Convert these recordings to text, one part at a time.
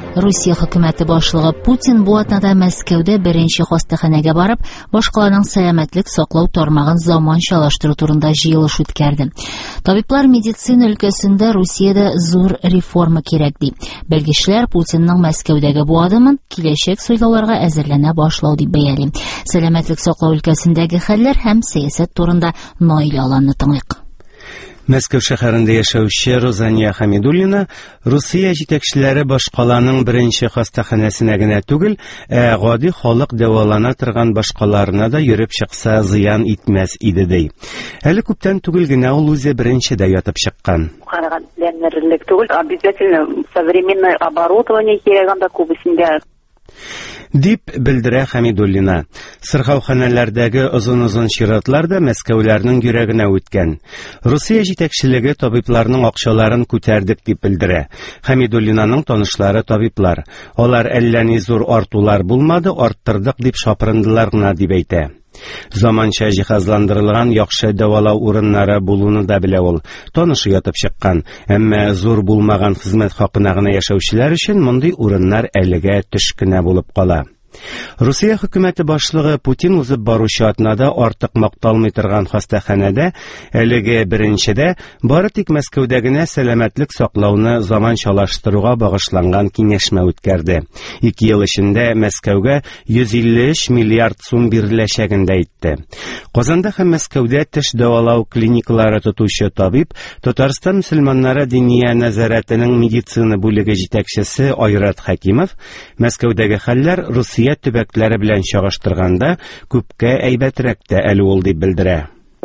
Русия хөкүмәте башлыгы Путин бу атнада Мәскәүдә беренче хастаханәгә барып, башкаларның сәламәтлек саклау тармагын заманчалаштыру турында җыелыш үткәрде. Табиблар медицина өлкәсендә Русиядә зур реформа кирәк ди. Белгечләр Путинның Мәскәүдәге бу адымын киләчәк сайлауларга әзерләнә башлау дип бәяли. Сәламәтлек саклау өлкәсендәге хәлләр һәм сәясәт турында Наил Аланны тыңлыйк. Мәскәү шәһәрендә яшәүче Розания Хамидуллина Русия җитәкчеләре башкаланың беренче хастаханәсенә генә түгел, гади халык дәвалана торган башкаларына да йөреп чыкса зыян итмәс иде ди. Әле күптән түгел генә ул үзе беренчедә ятып чыккан. Караган түгел, обязательно современное оборудование кирәк анда күбесендә. Дип белдерә Хамидуллина. Сырхауханәләрдәге озын-озын чиратлар да Мәскәүләрнең йөрәгенә үткән. Русия җитәкчелеге табибларның акчаларын күтәрдек дип белдерә. Хамидуллинаның танышлары табиблар. Алар әллә ни зур артулар булмады, арттырдык дип шапырындылар гына дип әйтә. Заманча җиһазландырылган яхшы дәвалау урыннары булуны да белә ул. Танышы ятып чыккан, әмма зур булмаган хезмәт хакына гына яшәүчеләр өчен мондый урыннар әлегә төш кенә булып кала. Русия хөкүмәте башлыгы Путин узып баручы атнада артык макталмый торган хастаханәдә әлеге беренчедә бары тик Мәскәүдә генә сәламәтлек саклауны заманчалаштыруга багышланган киңәшмә үткәрде. 2 ел эчендә Мәскәүгә 153 миллиард сум биреләчәген дә әйтте. Казанда һәм Мәскәүдә теш дәвалау клиникалары тотучы табиб, Татарстан мөселманнары диния нәзарәтенең медицина бүлеге җитәкчесе Айрат Хәкимов Мәскәүдәге хәлләр Русия төбәкләре белән чагыштырганда күпкә әйбәтрәк тә әле ул дип белдерә.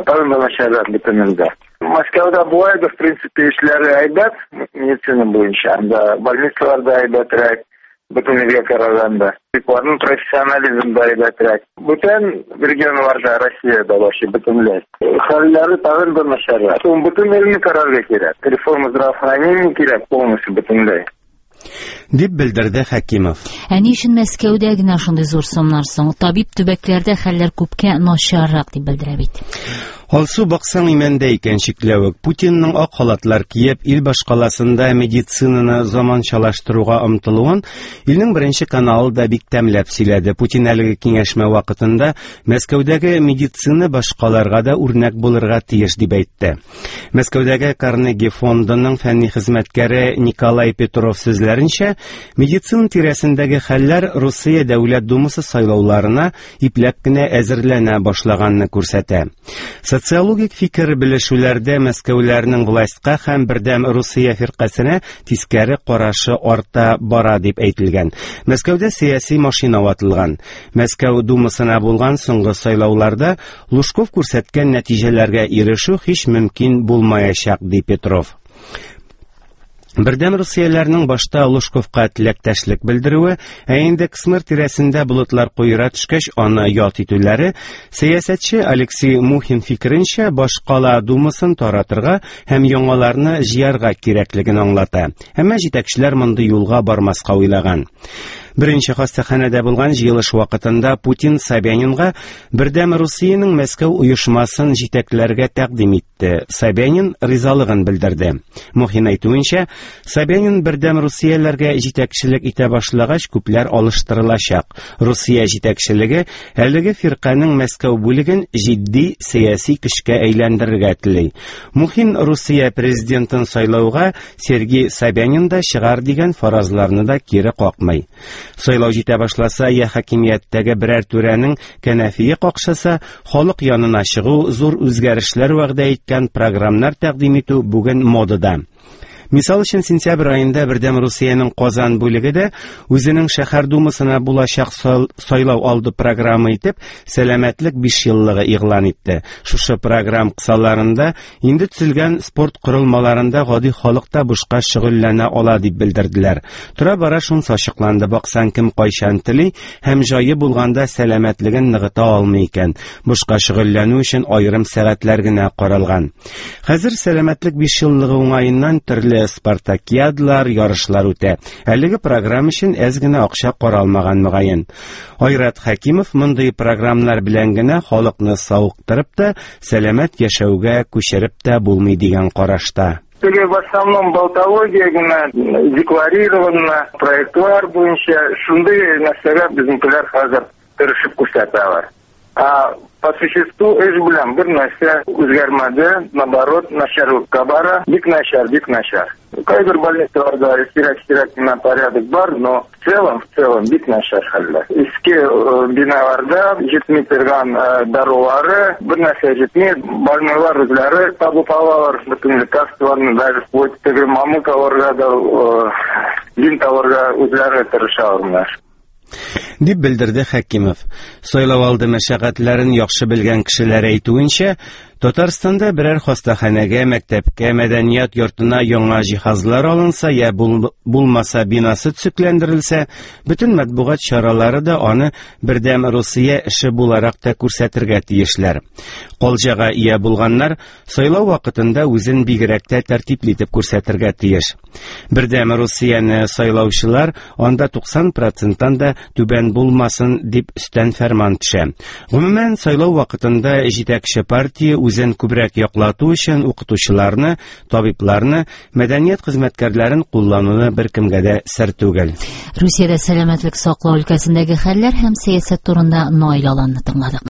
Мәскәүдә булай да, в принципе, эшләре әйбәт, медицина буенча, анда больницаларда әйбәтрәк, бөтен илгә караганда. Икътисадның профессионализмы да әйбәтрәк. Бүтән регионнарда Россиядә вообще бөтенләй. Хәлләре тагын да начаррак. Бөтен илне карарга кирәк. Реформа здравоохранения кирәк полностью бөтенләй. Дип белдерде Хәкимов. Ни өчен Мәскәүдә генә шундый зур сумнар соң? Табиб төбәкләрдә хәлләр күпкә начаррак дип белдерә бит. Алсу баксаң имәндә икән шикләвек. Путинның ак халатлар киеп ил башкаласында медицинаны заманчалаштыруга омтылуын илнең беренче каналы да бик тәмләп сөйләде. Путин әлеге киңәшмә вакытында Мәскәүдәге медицина башкаларга да үрнәк булырга тиеш дип әйтте. Мәскәүдәге Карнеги фондының фәнни хезмәткәре Николай Петров сүзләренчә, медицина тирәсендәге хәлләр Русия дәүләт думасы сайлауларына ипләп кенә әзерләнә башлаганны күрсәтә. Социологик фикер белешүләрдә Мәскәүләрнең властька һәм бердәм Русия фиркасенә тискәре карашы арта бара дип әйтелгән. Мәскәүдә сияси машина ватылган. Мәскәү думасына булган соңгы сайлауларда Лужков күрсәткән нәтиҗәләргә ирешү һич мөмкин булмаячак ди Петров. Бердәм Русияләрнең башта Лужковка теләктәшлек белдерүе, инде Ксмыр тирәсендә болытлар куера төшкәч аны ят итүләре, сәясәтче Алексей Мухин фикеренчә башкала думасын таратырга һәм яңаларны җыярга кирәклеген аңлата. Әмма җитәкчеләр мондый юлга бармаска уйлаган. Беренче хастаханәдә булган җыелыш вакытында Путин Собянинга Бердәм Русиянең Мәскәү оешмасын җитәкләргә тәкъдим итте. Собянин ризалыгын белдерде. Мухин әйтүенчә, Собянин Бердәм Русияләргә җитәкчелек итә башлагач күпләр алыштырылачак. Русия җитәкчелеге әлеге фирканың Мәскәү бүлеген җитди сәяси көчкә әйләндерергә тели. Мухин Русия президентын сайлауга Сергей Собянин да чыгар дигән фаразларны да кире какмый. Сайлау җитә башласа, я хакимияттәге берәр түрәнең кәнәфие какшаса, халык янына чыгу, зур үзгәрешләр вәгъдә иткән программнар тәкъдим итү бүген модада. Мисал өчен сентябрь аенда Бердәм Русиянең Казан бүлеге дә үзенең шәһәр думасына булачак сайлау алды программа итеп сәламәтлек 5 еллыгы игълан итте. Шушы программ кысаларында инде төзелгән спорт корылмаларында гади халык та бушка шөгыльләнә ала дип белдерделәр. Тора-бара шунысы ачыкланды. Баксан кем кайчан тели һәм җае булганда сәламәтлеген ныгыта алмый икән. Бушка шөгыльләнү өчен аерым сәгатьләр генә каралган. Хәзер сәламәтлек 5 еллыгы уңаеннан төрле спартакиадлар, ярышлар үтә. Әлеге программа өчен әз генә акча каралмаган мөгаен. Айрат Хәкимов мондый программалар белән генә халыкны сауыктырып та, сәламәт яшәүгә күчереп тә булмый дигән карашта. В основном болтология гына, декларировано, проектлар буенча шундый нәрсәгә безнекеләр хәзер тырышып күрсәтәләр. По существу эш белән бер нәрсә үзгәрмәде, наоборот, начарлыкка бара, бик начар. Кайбер больницаларда сирәк кенә порядок бар, но в целом бик начар хәлләр. Иске биналарда җитми торган дарулары, бер нәрсә җитми, больнийлар үзләре табып алалар, бөтен лекарстволарны, даже вплоть теге мамык алырга да, бинт алырга үзләре тырышалар. Дип белдерде Хәкимов. Сайлауалды мәшәкатьләрен яхшы белгән кешеләр әйтүенчә, Татарстанда берәр хастаханәгә, мәктәпкә, мәдәният йортына яңа җиһазлар алынса, я булмаса бинасы төзекләндерелсә, бөтен матбугат чаралары да аны бердәм Русия эше буларак та күрсәтергә тиешләр. Калҗага ия булганнар сайлау вакытында үзен бигрәк тә тәртипле итеп күрсәтергә тиеш. Бердәм Русияне сайлаучылар анда 90%-тан да түбән булмасын дип өстән фәрман төшә. Гомумән, сайлау вакытында җитәкче партия үзен күбрәк яклату өчен укытучыларны, табибларны, мәдәният хезмәткәрләрен куллануны беркемгә дә сер түгел. Русиядә сәламәтлек саклау өлкәсендәге хәлләр һәм сәясәт турында Наил Аланны тыңладык.